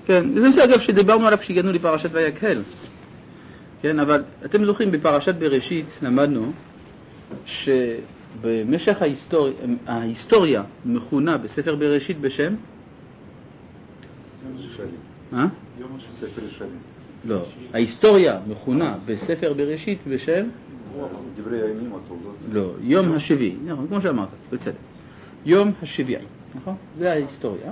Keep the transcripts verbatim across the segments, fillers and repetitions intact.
כן, זה נושא אגב שדיברנו עליו כשהגענו לפרשת ויקהל. כן, אבל אתם זוכרים בפרשת בראשית למדנו שבמשך ההיסטוריה, ההיסטוריה מכונה בספר בראשית בשם? אה? ספר שנים. לא, ההיסטוריה מכונה בספר בראשית בשם? דברי הימים התולדות. לא, יום השביעי, נכון, כמו שאמרת, בצדק. יום השביעי, נכון? זה ההיסטוריה.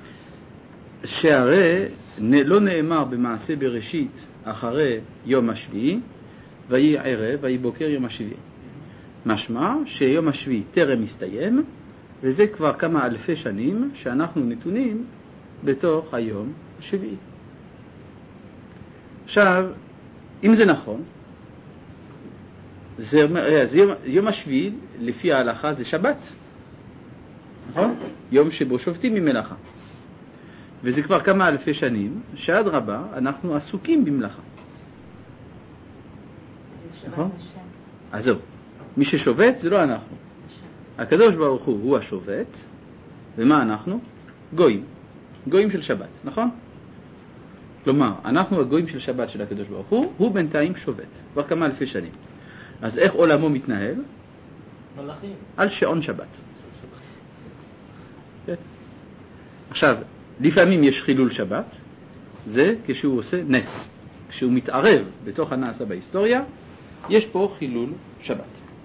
שהרי לא נאמר במעשה בראשית אחרי יום השביעי, ויהי ערב, ויהי בוקר יום השביעי. משמע שיום השביעי טרם מסתיים, וזה כבר כמה אלפי שנים שאנחנו נתונים בתוך היום השביעי. עכשיו, אם זה נכון, זה אומר, אז יום, יום השביעי לפי ההלכה זה שבת, נכון? יום שבו שובתים ממלאכה. וזה כבר כמה אלפי שנים שעד רבה אנחנו עסוקים במלאכה. נכון? אז זהו, מי ששובת זה לא אנחנו. הקדוש ברוך הוא הוא השובת, ומה אנחנו? גויים. גויים של שבת, נכון? כלומר, אנחנו הגויים של שבת של הקדוש ברוך הוא, הוא בינתיים שובת, כבר כמה אלפי שנים. אז איך עולמו מתנהל? מלאכים. על שעון שבת. כן. עכשיו, לפעמים יש חילול שבת, זה כשהוא עושה נס. כשהוא מתערב בתוך הנעשה בהיסטוריה, יש פה חילול שבת.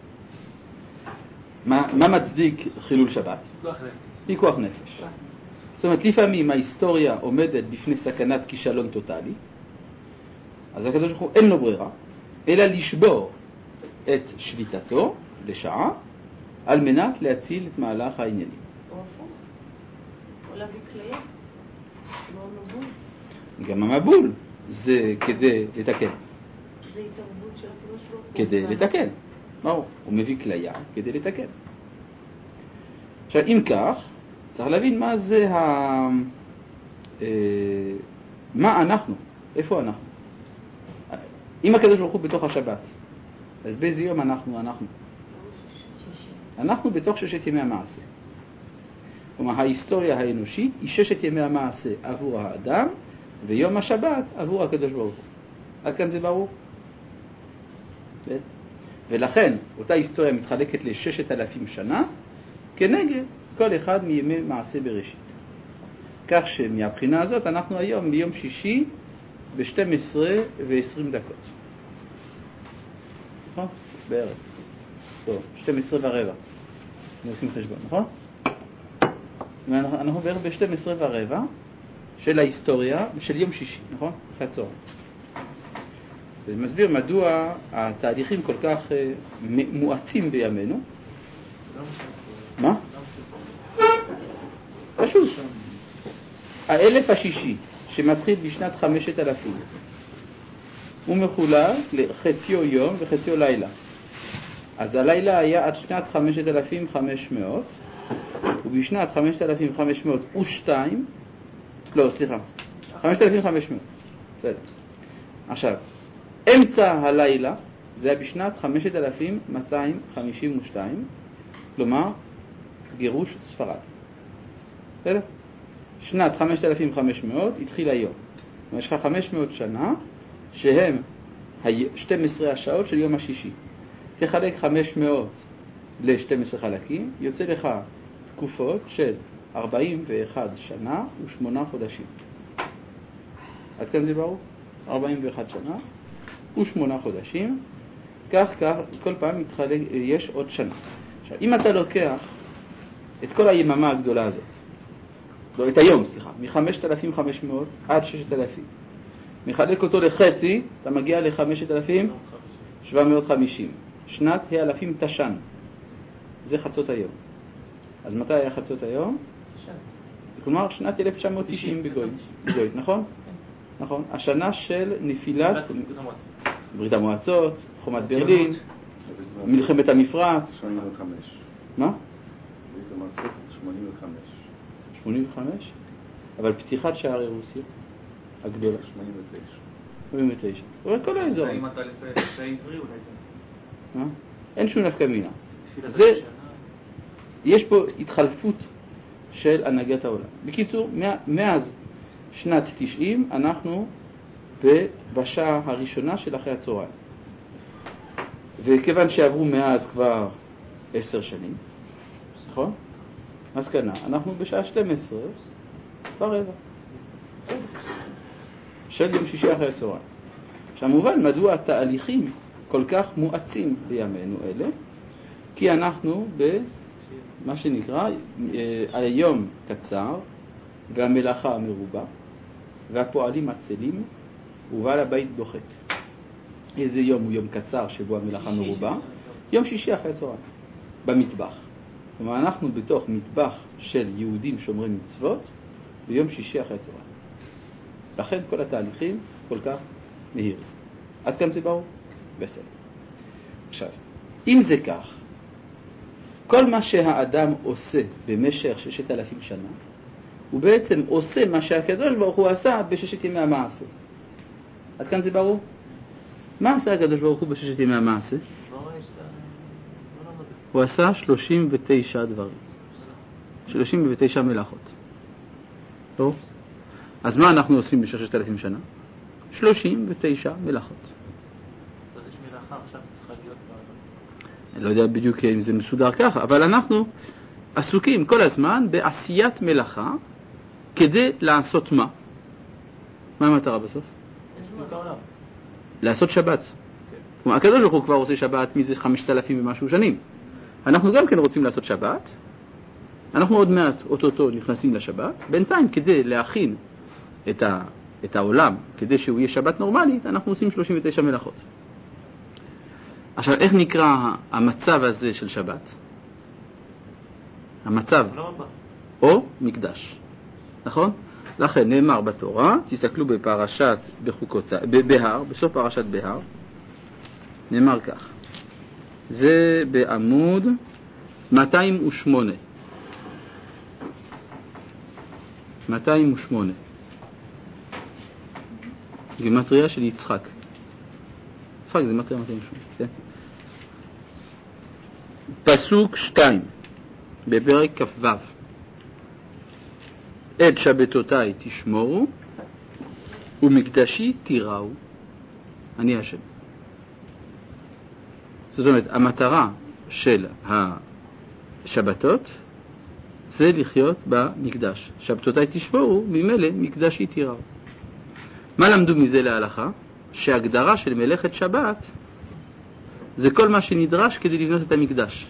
מה, מה מצדיק חילול שבת? פיקוח נפש. פיקוח נפש. זאת אומרת, לפעמים ההיסטוריה עומדת בפני סכנת כישלון טוטלי, אז הקדוש ברוך הוא אין לו ברירה, אלא לשבור את שליטתו לשעה, על מנת להציל את מהלך העניינים. או הפוך, או להביא כליה, לא המבול. גם המבול זה כדי לתקן. זה התערבות של הקדוש ברוך הוא. כדי לתקן. ברור, הוא מביא כליה כדי לתקן. עכשיו, אם כך, צריך להבין מה זה ה... אה, מה אנחנו, איפה אנחנו. אם הקדוש ברוך הוא בתוך השבת, אז באיזה יום אנחנו, אנחנו? אנחנו בתוך ששת ימי המעשה. כלומר, ההיסטוריה האנושית היא ששת ימי המעשה עבור האדם, ויום השבת עבור הקדוש ברוך הוא. עד כאן זה ברור? ולכן, אותה היסטוריה מתחלקת לששת אלפים שנה, כנגד כל אחד מימי מעשה בראשית. כך שמהבחינה הזאת אנחנו היום ביום שישי ב-שתים עשרה ועשרים דקות. נכון? בערב. טוב, שתים עשרה ורבע. אנחנו עושים חשבון, נכון? אנחנו, אנחנו בערב ב-שתים עשרה ורבע של ההיסטוריה, של יום שישי, נכון? אחרי הצהריים. זה מסביר מדוע התהליכים כל כך uh, מועטים בימינו. מה? פשוט. האלף השישי שמתחיל בשנת חמשת אלפים הוא מחולק לחציו יום וחציו לילה. אז הלילה היה עד שנת חמשת אלפים וחמש מאות, ובשנת חמשת אלפים וחמש מאות ושתיים, לא, סליחה, חמשת אלפים וחמש מאות. בסדר. עכשיו, אמצע הלילה זה היה בשנת חמשת אלפים מאתיים חמישים ושתיים, כלומר גירוש ספרד. בסדר? שנת חמשת אלפים וחמש מאות התחיל היום. יש לך חמש מאות שנה שהם שתים עשרה השעות של יום השישי. תחלק חמש מאות ל-שתים עשרה חלקים, יוצא לך תקופות של ארבעים ואחת שנה ושמונה חודשים. עד כאן זה ברור? ארבעים ואחת שנה ושמונה חודשים. כך כך כל פעם מתחלק, יש עוד שנה. עכשיו, אם אתה לוקח את כל היממה הגדולה הזאת, לא, את היום, סליחה, מ-חמשת אלפים וחמש מאות עד ששת אלפים, מחלק אותו לחצי, אתה מגיע ל-חמשת אלפים שבע מאות וחמישים. שנת האלפים תש"ן. זה חצות היום. אז מתי היה חצות היום? תש"ן. כלומר, שנת אלף תשע מאות תשעים בגויים. בגויים, נכון? נכון. השנה של נפילת ברית המועצות, חומת ברלין, מלחמת המפרץ. שמונים וחמש. מה? ברית המועצות שמונים וחמש. שמונים וחמש? אבל פתיחת שערי רוסיה הגדולה. שמונים ותשע. שמונים ותשע. אבל כל האזור. אם אתה לפי עברי אולי זה. מה? אין שום נפקא מינה. זה, יש פה התחלפות של הנהגת העולם. בקיצור, מאז שנת תשעים, אנחנו בשעה הראשונה של אחרי הצהריים. וכיוון שעברו מאז כבר עשר שנים, נכון? אז כנה, אנחנו בשעה שתים עשרה ברבע. בסדר. של יום שישי אחרי הצהריים. עכשיו מובן מדוע התהליכים כל כך מואצים בימינו אלה, כי אנחנו במה שנקרא היום קצר והמלאכה מרובה והפועלים עצלים ובעל הבית דוחק. איזה יום הוא יום קצר שבו המלאכה מרובה? יום שישי אחרי הצהריים במטבח. כלומר אנחנו בתוך מטבח של יהודים שומרי מצוות ביום שישי אחרי הצהריים. לכן כל התהליכים כל כך מהירים. עד כאן זה ברור? בסדר. עכשיו, אם זה כך, כל מה שהאדם עושה במשך ששת אלפים שנה, הוא בעצם עושה מה שהקדוש ברוך הוא עשה בששת ימי המעשה. עד כאן זה ברור? מה עשה הקדוש ברוך הוא בששת ימי המעשה? הוא עשה שלושים ותשע דברים. שלושים ותשע מלאכות. טוב? אז מה אנחנו עושים בששת אלפים שנה? שלושים ותשע מלאכות. אז יש מלאכה עכשיו צריכה להיות בעולם. אני לא יודע בדיוק אם זה מסודר ככה, אבל אנחנו עסוקים כל הזמן בעשיית מלאכה כדי לעשות מה? מה המטרה בסוף? לעשות שבת. כלומר, הקדוש ברוך הוא כבר עושה שבת מזה חמשת אלפים ומשהו שנים. אנחנו גם כן רוצים לעשות שבת. אנחנו עוד מעט אוטוטו נכנסים לשבת. בינתיים כדי להכין את, ה, את העולם, כדי שהוא יהיה שבת נורמלית, אנחנו עושים שלושים ותשע מלאכות. עכשיו, איך נקרא המצב הזה של שבת? המצב או מקדש. נכון? לכן נאמר בתורה, תסתכלו בפרשת בחוקות, בהר, בסוף פרשת בהר, נאמר כך. זה בעמוד מאתיים ושמונה. מאתיים ושמונה. גימטריה של יצחק. יצחק זה מאתיים ושמונה, כן? פסוק שתיים, בפרק כ"ו. את שבתותיי תשמורו ומקדשי תיראו, אני השם. זאת אומרת, המטרה של השבתות זה לחיות במקדש. שבתותיי תשמורו, ממילא מקדשי תיראו. מה למדו מזה להלכה? שהגדרה של מלאכת שבת זה כל מה שנדרש כדי לבנות את המקדש.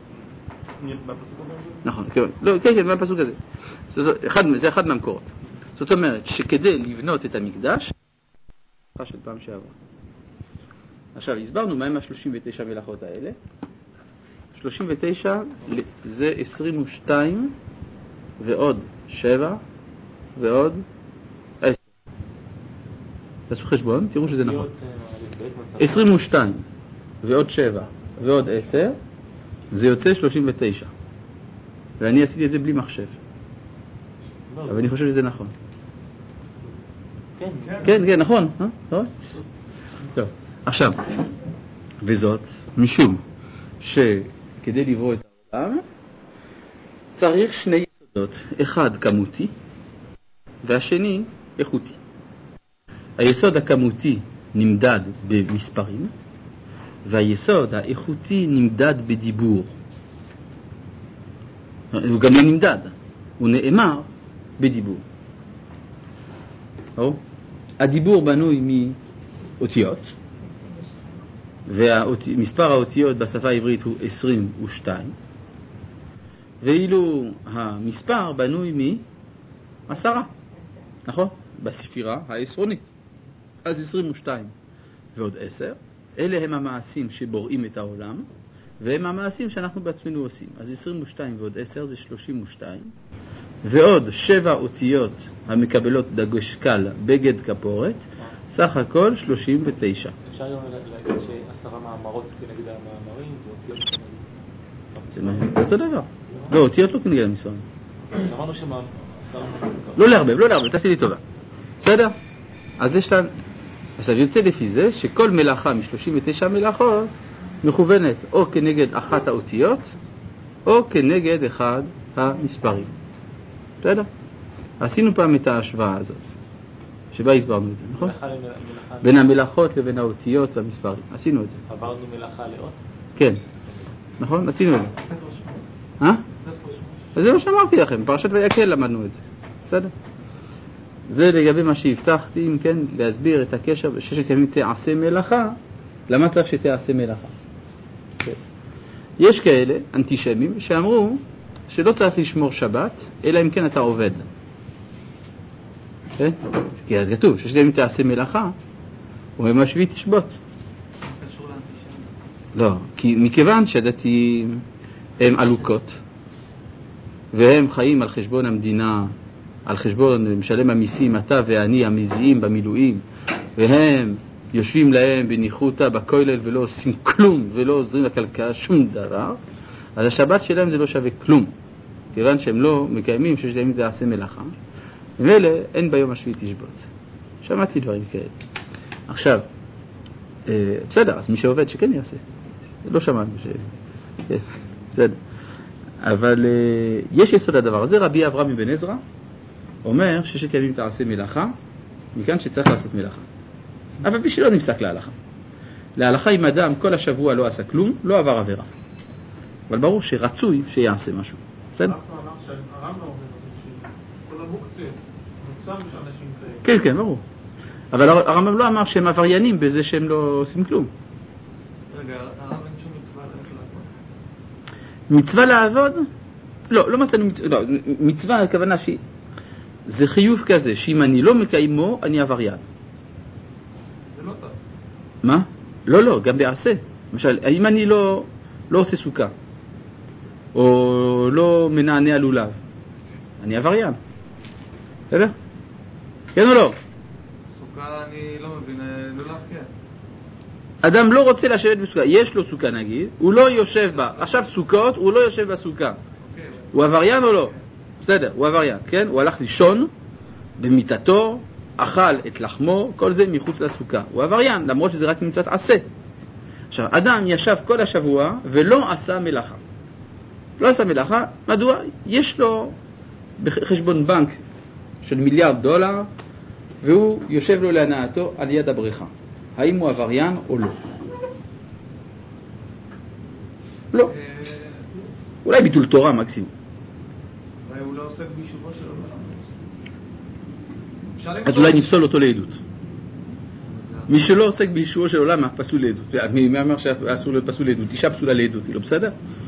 נכון, כן, לא, כן, כן, מהפסוק הזה. זה אחד, זה אחד מהמקורות. זאת אומרת שכדי לבנות את המקדש, של פעם שעברה. עכשיו, הסברנו מהם ה-שלושים ותשע מלאכות האלה. שלושים ותשע זה עשרים ושתיים ועוד שבע ועוד עשר. תעשו חשבון, תראו שזה נכון. עשרים ושתיים ועוד שבע ועוד עשר זה יוצא שלושים ותשע. ואני עשיתי את זה בלי מחשב. אבל אני חושב שזה נכון. כן, כן, כן, נכון. טוב, עכשיו, וזאת משום שכדי לברוא את העולם צריך שני יסודות, אחד כמותי והשני איכותי. היסוד הכמותי נמדד במספרים והיסוד האיכותי נמדד בדיבור. הוא גם לא נמדד, הוא נאמר בדיבור. או? הדיבור בנוי מאותיות, ומספר האותיות בשפה העברית הוא עשרים ושתיים, ואילו המספר בנוי מעשרה, נכון? בספירה העשרונית. אז עשרים ושתיים ועוד עשר, אלה הם המעשים שבוראים את העולם, והם המעשים שאנחנו בעצמנו עושים. אז עשרים ושתיים ועוד עשר זה שלושים ושתיים, ועוד שבע אותיות המקבלות דגש קל בגד כפורת, סך הכל שלושים ותשע. אפשר היום להגיד שעשרה מאמרות כנגד המאמרים ואותיות זה אותו דבר. לא, אותיות לא כנגד המספרים. אמרנו שמה... לא להרבב, לא להרבב, תעשי לי טובה. בסדר? אז יש לנו... עכשיו יוצא לפי זה שכל מלאכה מ-שלושים ותשע מלאכות מכוונת או כנגד אחת האותיות או כנגד אחד המספרים. בסדר? עשינו פעם את ההשוואה הזאת, שבה הסברנו את זה, נכון? מלאכה למלאכה. בין המלאכות לבין האותיות והמספרים. עשינו את זה. עברנו מלאכה לאות? כן. נכון? עשינו את זה. אה? אז זה מה שאמרתי לכם, פרשת ויקל למדנו את זה. בסדר? זה לגבי מה שהבטחתי, אם כן, להסביר את הקשר בששת ימים תעשה מלאכה, למה צריך שתעשה מלאכה? כן. יש כאלה, אנטישמים, שאמרו שלא צריך לשמור שבת, אלא אם כן אתה עובד. כן? כי אז כתוב, ששת ימים תעשה מלאכה, וביום השביעי תשבות. קשור לאנטישמים. לא, כי מכיוון שהדתיים הם עלוקות, והם חיים על חשבון המדינה, על חשבון משלם המיסים, אתה ואני המזיעים במילואים, והם יושבים להם בניחותא בכולל ולא עושים כלום, ולא עוזרים לכלכלה שום דבר, אז השבת שלהם זה לא שווה כלום, כיוון שהם לא מקיימים ששת ימים תעשה מלאכה, ומילא אין ביום השביעי תשבות. שמעתי דברים כאלה. עכשיו, אה, בסדר, אז מי שעובד שכן יעשה. לא שמענו ש... כן, בסדר. אבל אה, יש יסוד הדבר הזה. רבי אברהם אבן עזרא אומר ששת ימים תעשה מלאכה, מכאן שצריך לעשות מלאכה. אבל מי שלא נפסק להלכה. להלכה אם אדם כל השבוע לא עשה כלום, לא עבר עבירה. אבל ברור שרצוי שיעשה משהו. בסדר? אנחנו אמר שהרם לא עובד, כל המוקצה, מוצם שאנשים כאלה. כן, כן, ברור. אבל הרמב"ם לא אמר שהם עבריינים בזה שהם לא עושים כלום. רגע, הרם אין שום מצווה ללכת לעבוד? מצווה לעבוד? לא, לא מצאנו מצווה. לא, מצווה הכוונה שהיא... זה חיוב כזה, שאם אני לא מקיימו, אני עבריין. זה לא טוב. מה? לא, לא, גם בעשה. למשל, אם אני לא, לא עושה סוכה, או לא מנענע לולב, אני עבריין. בסדר? כן או לא? סוכה אני לא מבין, לא להפקיע. אדם לא רוצה לשבת בסוכה, יש לו סוכה נגיד, הוא לא יושב בה. עכשיו סוכות, הוא לא יושב בסוכה. הוא עבריין או לא? בסדר, הוא עבריין, כן? הוא הלך לישון במיטתו, אכל את לחמו, כל זה מחוץ לסוכה. הוא עבריין, למרות שזה רק מצוות עשה. עכשיו, אדם ישב כל השבוע ולא עשה מלאכה. לא עשה מלאכה, מדוע? יש לו בחשבון בנק של מיליארד דולר, והוא יושב לו להנאתו על יד הבריכה. האם הוא עבריין או לא? לא. אולי ביטול תורה מקסימום. אולי הוא לא עוסק ביישובו שלו. אז אולי נפסול אותו לעדות. מי שלא עוסק ביישובו של עולם, פסול לעדות. מי אמר שאסור פסול לעדות? אישה פסולה לעדות, היא לא בסדר?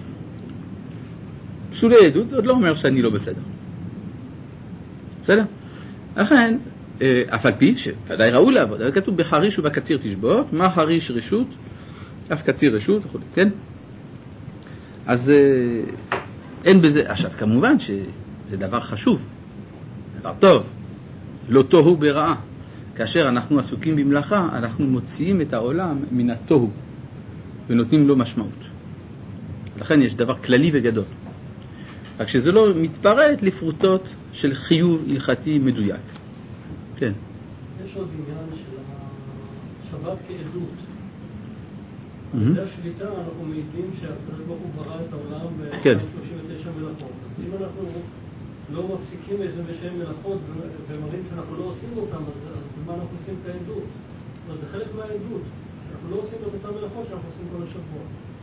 פסול לעדות זה עוד לא אומר שאני לא בסדר. בסדר? לכן, אף על פי שוודאי ראו לעבוד, אבל כתוב בחריש ובקציר תשבות, מה חריש רשות, אף קציר רשות, כן? אז אין בזה, עכשיו כמובן שזה דבר חשוב, דבר טוב, לא תוהו ברעה. כאשר אנחנו עסוקים במלאכה, אנחנו מוציאים את העולם מן התוהו ונותנים לו משמעות. לכן יש דבר כללי וגדול. רק שזה לא מתפרט לפרוטות של חיוב הלכתי מדויק. כן. יש עוד עניין של השבת כעדות. בזה השליטה אנחנו מעידים שהקדוש ברוך הוא ברא את העולם ב-שלושים ותשע מלאכות. אז אם אנחנו לא מפסיקים ב-עשרים ושש מלאכות ומראים שאנחנו לא עושים אותם, אז במה אנחנו עושים את העדות? אבל זה חלק מהעדות. אנחנו לא עושים את אותם מלאכות שאנחנו עושים כל השבוע.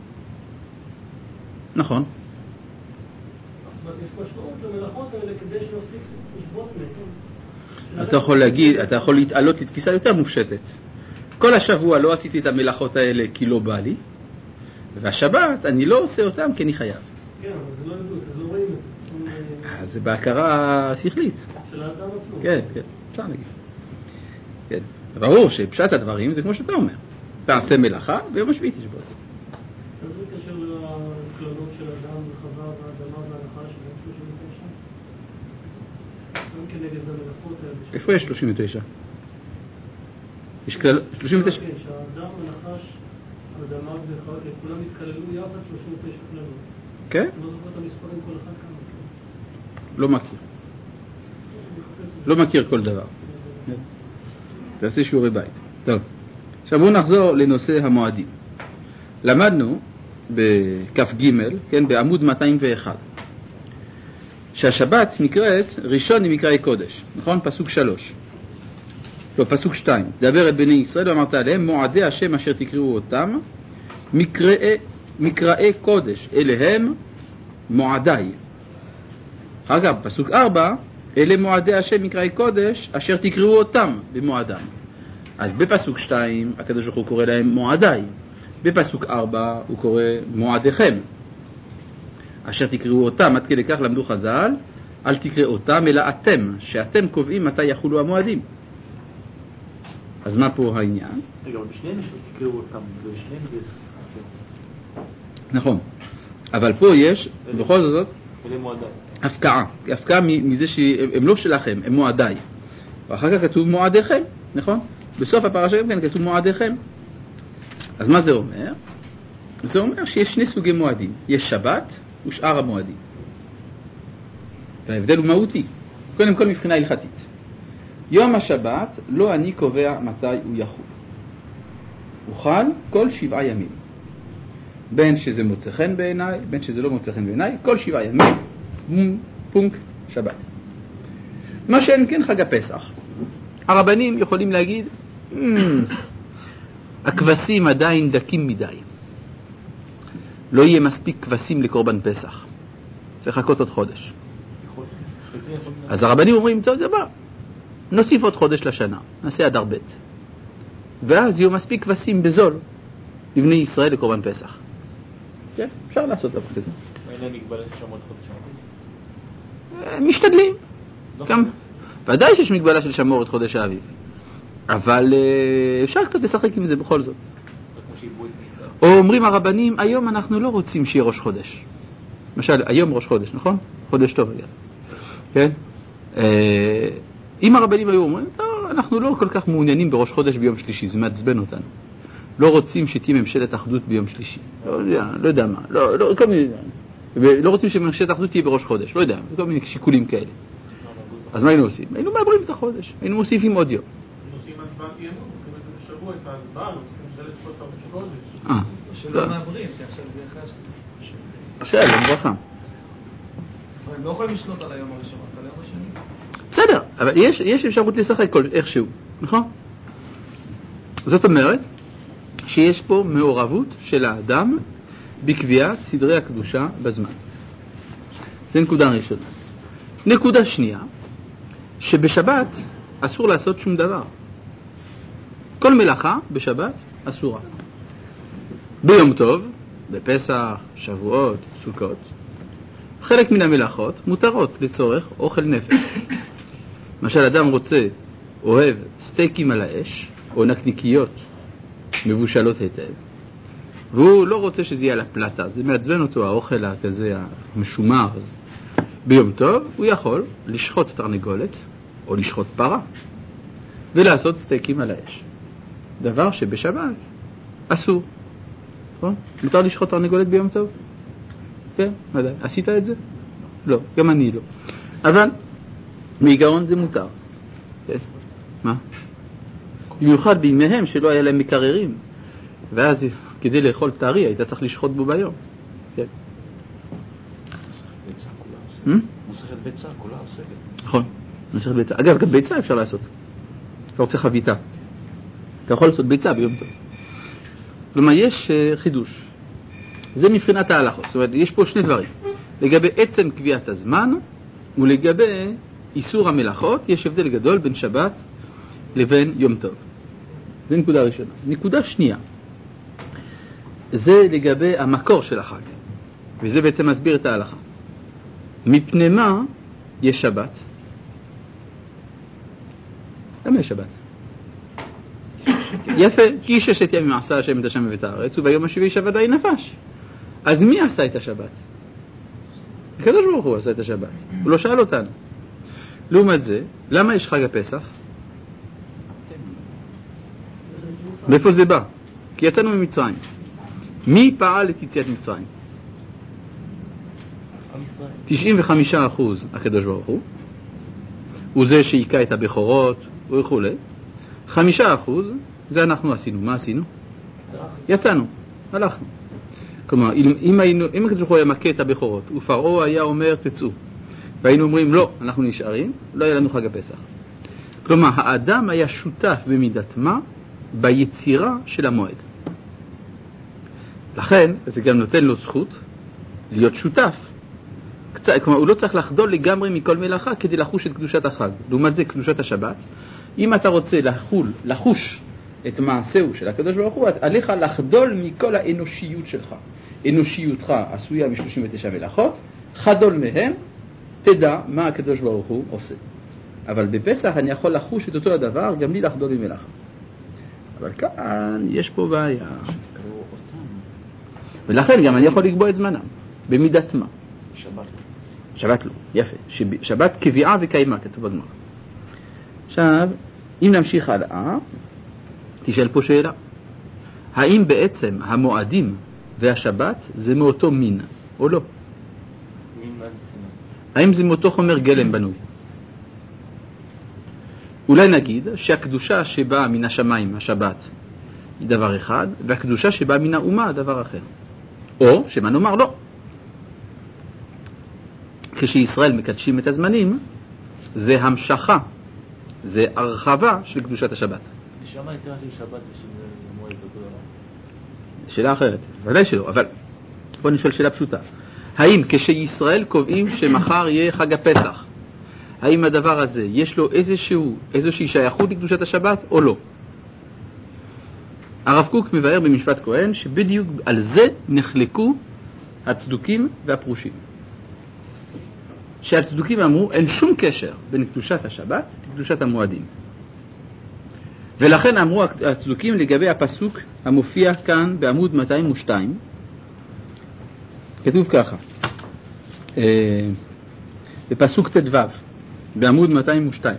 נכון. זאת אומרת, יש משמעות למלאכות האלה כדי שנפסיק לשבות מהם. אתה יכול להגיד, אתה יכול להתעלות לתפיסה יותר מופשטת. כל השבוע לא עשיתי את המלאכות האלה כי לא בא לי, והשבת אני לא עושה אותם כי אני חייב. כן, אבל זה לא עדות, אז לא רואים את זה. זה בהכרה שכלית. של האדם עצמו. כן, כן, אפשר להגיד. כן, ברור שפשט הדברים זה כמו שאתה אומר. תעשה מלאכה ויום השביעי תשבות. אז זה קשר לכללות של אדם וחווה והאדמה והנחש של שלושים ותשע? גם כנגד המלאכות האלה. איפה יש שלושים ותשע? יש כלל... שלושים ותשע? כן, שהאדם, הנחש, האדמה וחווה, כולם התכללו יחד שלושים ותשע כללות. כן? לא זוכר את המספרים כל אחד כמה. לא מכיר. לא מכיר כל דבר. תעשה שיעורי בית. טוב. עכשיו בואו נחזור לנושא המועדים. למדנו בכף ג', כן, בעמוד מאתיים ואחת, שהשבת נקראת, ראשון היא מקראי קודש, נכון? פסוק שלוש. לא, פסוק שתיים. דבר את בני ישראל ואמרת עליהם, מועדי השם אשר תקראו אותם, מקראי, מקראי קודש, אליהם מועדי. אגב, פסוק ארבע, אלה מועדי השם מקראי קודש, אשר תקראו אותם במועדם. אז בפסוק שתיים, הקדוש ברוך הוא קורא להם מועדי. בפסוק ארבע, הוא קורא מועדיכם. אשר תקראו אותם, עד כדי כך למדו חז"ל, אל תקראו אותם, אלא אתם, שאתם קובעים מתי יחולו המועדים. אז מה פה העניין? רגע, אבל בשניהם יש תקראו אותם, ובשניהם זה חסר. נכון. אבל פה יש, בכל זאת, אלה מועדי. הפקעה. הפקעה מזה שהם לא שלכם, הם מועדי. ואחר כך כתוב מועדיכם, נכון? בסוף הפרשה גם כן כתוב מועדיכם. אז מה זה אומר? זה אומר שיש שני סוגי מועדים. יש שבת ושאר המועדים. וההבדל הוא מהותי. קודם כל מבחינה הלכתית. יום השבת לא אני קובע מתי הוא יחול. הוא חל כל שבעה ימים. בין שזה מוצא חן בעיניי, בין שזה לא מוצא חן בעיניי, כל שבעה ימים, פונק, שבת. מה שאין כן חג הפסח. הרבנים יכולים להגיד, הכבשים עדיין דקים מדי. לא יהיה מספיק כבשים לקורבן פסח. צריך לחכות עוד חודש. אז הרבנים אומרים, טוב, זה בא. נוסיף עוד חודש לשנה, נעשה עד ארבע. ואז יהיו מספיק כבשים בזול לבני ישראל לקורבן פסח. כן, אפשר לעשות דבר כזה. אין מגבלה של שמות חודש האביב? משתדלים. ודאי שיש מגבלה של שמור את חודש האביב. אבל אפשר קצת לשחק עם זה בכל זאת. או אומרים הרבנים, היום אנחנו לא רוצים שיהיה ראש חודש. למשל, היום ראש חודש, נכון? חודש טוב היה. כן? אם הרבנים היו אומרים, אנחנו לא כל כך מעוניינים בראש חודש ביום שלישי, זה מעצבן אותנו. לא רוצים שתהיה ממשלת אחדות ביום שלישי. לא יודע, לא יודע מה. לא, לא, כל מיני, לא רוצים שממשלת אחדות תהיה בראש חודש. לא יודע, כל מיני שיקולים כאלה. אז מה היינו עושים? היינו מעברים את החודש. היינו מוסיפים עוד יום. עושים הצבעת אי-אמון, עושים את זה בשבוע, את ההצבעה, עושים ממשלת שלושה בחודש. אה. שלא מעברים, כי עכשיו זה אחד. עכשיו, יום ברכה. הם לא יכולים לשלוט על היום הראשון, על היום השני. בסדר, אבל יש, יש אפשרות לשחק כל, איכשהו, נכון? זאת אומרת שיש פה מעורבות של האדם בקביעת סדרי הקדושה בזמן. זה נקודה ראשונה. נקודה שנייה, שבשבת אסור לעשות שום דבר. כל מלאכה בשבת אסורה. ביום טוב, בפסח, שבועות, סוכות, חלק מן המלאכות מותרות לצורך אוכל נפש. למשל, אדם רוצה, אוהב סטייקים על האש, או נקניקיות מבושלות היטב, והוא לא רוצה שזה יהיה על הפלטה, זה מעצבן אותו, האוכל הכזה המשומר הזה. ביום טוב הוא יכול לשחוט תרנגולת, או לשחוט פרה, ולעשות סטייקים על האש. דבר שבשבת אסור. נכון? מותר לשחוט תרנגולת ביום טוב? כן, ודאי. עשית את זה? לא, גם אני לא. אבל מעיקרון זה מותר. כן? מה? במיוחד בימיהם שלא היה להם מקררים, ואז כדי לאכול טרי היית צריך לשחוט בו ביום. כן. ביצה כולה עוסקת. מסכת ביצה כולה עוסקת. נכון, מסכת ביצה. אגב, גם ביצה אפשר לעשות. אתה רוצה חביתה. אתה יכול לעשות ביצה ביום טוב. כלומר, יש חידוש. זה מבחינת ההלכות. זאת אומרת, יש פה שני דברים. לגבי עצם קביעת הזמן, ולגבי איסור המלאכות, יש הבדל גדול בין שבת לבין יום טוב. זה נקודה ראשונה. נקודה שנייה, זה לגבי המקור של החג. וזה בעצם מסביר את ההלכה. מפני מה יש שבת? למה יש שבת? יפה, כי ששת ימים עשה השם את השם ואת הארץ, וביום השביעי שבת די נפש. אז מי עשה את השבת? הקדוש ברוך הוא עשה את השבת. הוא לא שאל אותנו. לעומת זה, למה יש חג הפסח? מאיפה זה בא? כי יצאנו ממצרים. מי פעל את יציאת מצרים? תשעים וחמישה אחוז הקדוש ברוך הוא. הוא זה שיקע את הבכורות וכו'. חמישה אחוז זה אנחנו עשינו. מה עשינו? יצאנו, הלכנו. כלומר, אם, היינו, אם הקדוש ברוך הוא היה מכה את הבכורות ופרעה היה אומר תצאו, והיינו אומרים לא, אנחנו נשארים, לא היה לנו חג הפסח. כלומר, האדם היה שותף במידת מה ביצירה של המועד. לכן, זה גם נותן לו זכות להיות שותף. כלומר, הוא לא צריך לחדול לגמרי מכל מלאכה כדי לחוש את קדושת החג. לעומת זה, קדושת השבת, אם אתה רוצה לחול, לחוש את מעשהו של הקדוש ברוך הוא, עליך לחדול מכל האנושיות שלך. אנושיותך עשויה מ-שלושים ותשע מלאכות, חדול מהם, תדע מה הקדוש ברוך הוא עושה. אבל בפסח אני יכול לחוש את אותו הדבר גם לי לחדול ממלאכה. אבל כאן יש פה בעיה. ולכן גם אני יכול לקבוע את זמנם, במידת מה. שבת. שבת לא, יפה. שבת קביעה וקיימה, כתוב בגמרא. עכשיו, אם נמשיך הלאה, תשאל פה שאלה. האם בעצם המועדים והשבת זה מאותו מין, או לא? מין מה זה בחינה? האם זה מאותו חומר גלם בנוי? אולי נגיד שהקדושה שבאה מן השמיים, השבת, היא דבר אחד, והקדושה שבאה מן האומה, דבר אחר. או שמה נאמר לא. כשישראל מקדשים את הזמנים, זה המשכה, זה הרחבה של קדושת השבת. נשמע יותר של שבת ושל מועד זאת דבר. שאלה אחרת, ודאי שלא, אבל בוא נשאל שאלה פשוטה. האם כשישראל קובעים שמחר יהיה חג הפסח, האם הדבר הזה יש לו איזשהו, איזושהי שייכות לקדושת השבת או לא? הרב קוק מבאר במשפט כהן שבדיוק על זה נחלקו הצדוקים והפרושים. שהצדוקים אמרו אין שום קשר בין קדושת השבת לקדושת המועדים. ולכן אמרו הצדוקים לגבי הפסוק המופיע כאן בעמוד מאתיים ושתיים. כתוב ככה, בפסוק תדו, בעמוד מאתיים ושתיים.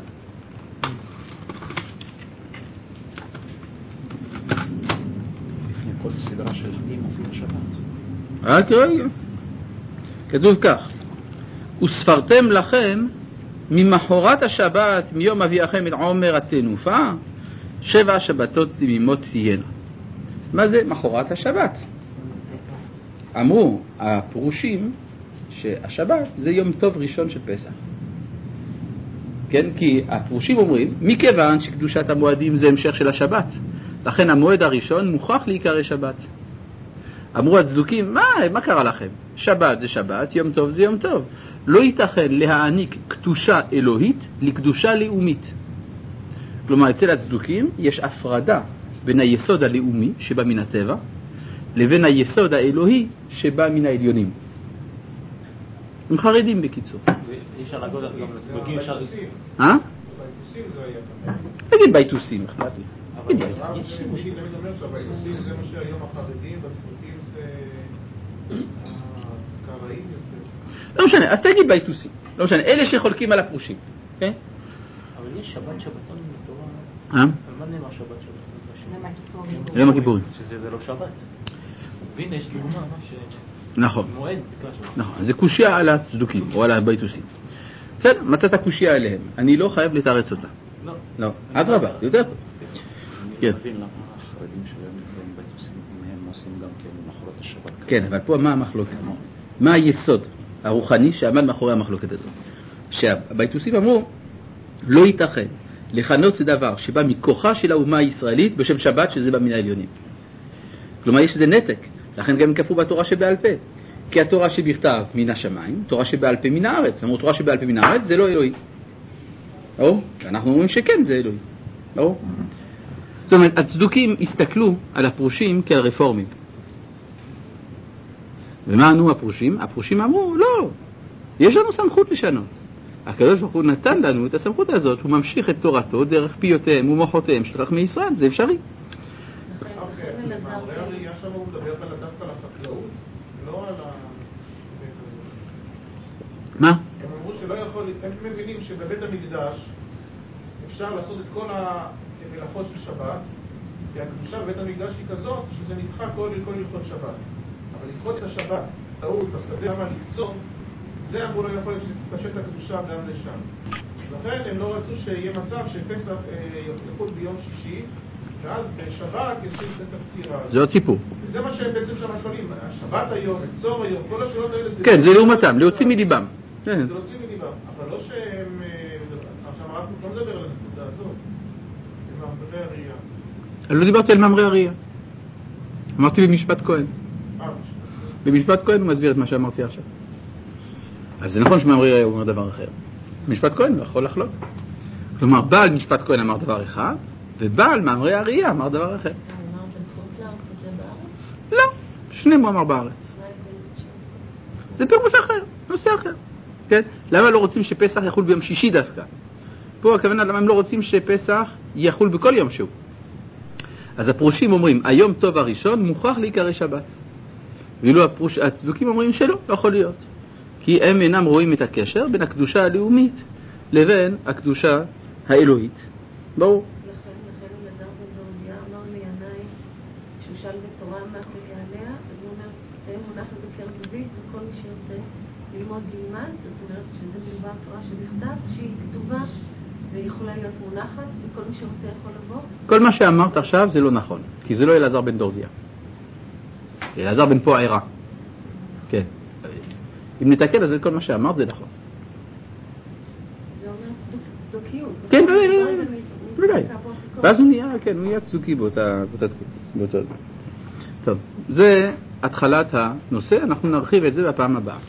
לפני כל סדרה של חגים מופיע שבת. רק רגע. כתוב כך, וספרתם לכם ממחרת השבת, מיום אביאכם את עומר התנופה, שבע שבתות תמימות תהיינה. מה זה מחרת השבת? אמרו הפרושים שהשבת זה יום טוב ראשון של פסח. כן, כי הפרושים אומרים, מכיוון שקדושת המועדים זה המשך של השבת, לכן המועד הראשון מוכרח להיקרא שבת. אמרו הצדוקים, מה, מה קרה לכם? שבת זה שבת, יום טוב זה יום טוב. לא ייתכן להעניק קדושה אלוהית לקדושה לאומית. כלומר, אצל הצדוקים יש הפרדה בין היסוד הלאומי שבא מן הטבע, לבין היסוד האלוהי שבא מן העליונים. הם חרדים בקיצור. אי אפשר להגוד גם לצדוקים, אפשר... אה? בייטוסים זה היה ככה. תגיד בייטוסים, אכפת לי. אבל הרב תמיד אומר שהבייטוסים זה מה שהיום החרדים, והצדוקים זה הקראים יותר. לא משנה, אז תגיד בייטוסים. לא משנה, אלה שחולקים על הפרושים. כן? אבל יש שבת שבתון בתורה. אה? על מה נאמר שבת שבתון? יום הכיפורים. שזה לא שבת. והנה יש דוגמה, מה ש... נכון. מועד נקרא שבת. נכון, זה קושיה על הצדוקים או על הבייטוסים. בסדר, מצאת קושיה עליהם. אני לא חייב לתארץ אותה. לא. לא, עד רבה, יותר טוב. אני לא מבין למה החרדים שלהם נקראים בייטוסים, אם הם עושים גם כן מחרת השבת. כן, אבל פה מה המחלוקת? מה היסוד הרוחני שעמד מאחורי המחלוקת הזאת? שהבייטוסים אמרו, לא ייתכן לכנות דבר שבא מכוחה של האומה הישראלית בשם שבת, שזה בא מן העליונים. כלומר, יש איזה נתק. לכן גם כפו בתורה שבעל פה. כי התורה שבכתב מן השמיים, תורה שבעל פה מן הארץ. אמרו, תורה שבעל פה מן הארץ זה לא אלוהי. או? אנחנו אומרים שכן, זה אלוהי. או? זאת אומרת, הצדוקים הסתכלו על הפרושים כעל רפורמים. ומה ענו הפרושים? הפרושים אמרו, לא, יש לנו סמכות לשנות. הקדוש ברוך הוא נתן לנו את הסמכות הזאת, הוא ממשיך את תורתו דרך פיותיהם ומוחותיהם של חכמי ישראל, זה אפשרי. מעברי הראייה שם הוא מדבר דווקא על החקלאות, לא על ה... מה? הם אמרו שלא יכול, הם מבינים שבבית המקדש אפשר לעשות את כל המלאכות של שבת, כי הקדושה בבית המקדש היא כזאת שזה נדחה כל הלכות שבת. אבל לדחות את השבת, טעות, בשדה, אבל לקצור, זה אמרו לא יכול להיות שתתפשט הקדושה גם לשם. לכן הם לא רצו שיהיה מצב שפסח יחול ביום שישי, ואז בשבת ישים את הקצירה. זה עוד סיפור. וזה מה שהם בעצם שם שואלים, השבת היום, קצור היום, כל השאלות האלה... כן, זה לעומתם, להוציא מליבם. זה להוציא מליבם. אלטרנטיבה, אבל לא שהם... עכשיו הרב לא מדבר על הנקודה הזאת, עם מאמרי הראייה. אני לא דיברתי על מאמרי הראייה. אמרתי במשפט כהן. אה, במשפט כהן הוא מסביר את מה שאמרתי עכשיו. אז זה נכון שמאמרי הראייה הוא אומר דבר אחר. במשפט כהן הוא יכול לחלוק. כלומר, בעל משפט כהן אמר דבר אחד, ובעל מאמרי הראייה אמר דבר אחר. אמרת בחוץ לארץ וזה בארץ? לא, שניהם הוא אמר בארץ. מה ההבדל? זה פירוש אחר, נושא אחר. כן? למה לא רוצים שפסח יחול ביום שישי דווקא? פה הכוונה למה הם לא רוצים שפסח יחול בכל יום שהוא. אז הפרושים אומרים, היום טוב הראשון מוכרח להיקרא שבת. ואילו הפרוש... הצדוקים אומרים שלא, לא יכול להיות. כי הם אינם רואים את הקשר בין הקדושה הלאומית לבין הקדושה האלוהית. ברור. לכן, לכן אלעזר בן זרדיה אמר לינאי, כשהוא שאל בתורה מה תהיה עליה, אז הוא אומר, תהיה מונחת בקרב דוד, וכל מי שירצה ללמוד ילמד, זאת אומרת שזה מדובר תורה שבכתב, שהיא כתובה ויכולה להיות מונחת, וכל מי שרוצה יכול לבוא. כל מה שאמרת עכשיו זה לא נכון, כי זה לא אלעזר בן דורדיה. אלעזר בן פוערה. כן. אם נתקל, אז כל מה שאמרת זה נכון. זה אומר צדוקיות. כן, בוודאי. ואז הוא נהיה, כן, הוא נהיה צדוקי באותה תקופה. טוב, זה התחלת הנושא, אנחנו נרחיב את זה בפעם הבאה.